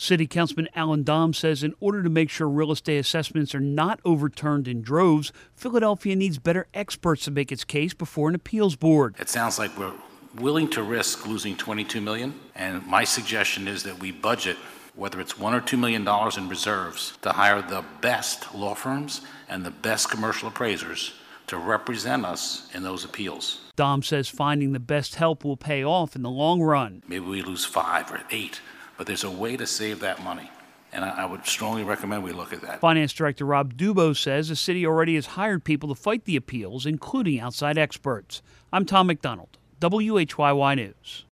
City Councilman Alan Dom says in order to make sure real estate assessments are not overturned in droves, Philadelphia needs better experts to make its case before an appeals board. It sounds like we're willing to risk losing $22 million, and my suggestion is that we budget, whether it's $1 or $2 million in reserves, to hire the best law firms and the best commercial appraisers to represent us in those appeals. Dom says finding the best help will pay off in the long run. Maybe we lose 5 or 8, but there's a way to save that money, and I would strongly recommend we look at that. Finance Director Rob Dubose says the city already has hired people to fight the appeals, including outside experts. I'm Tom McDonald, WHYY News.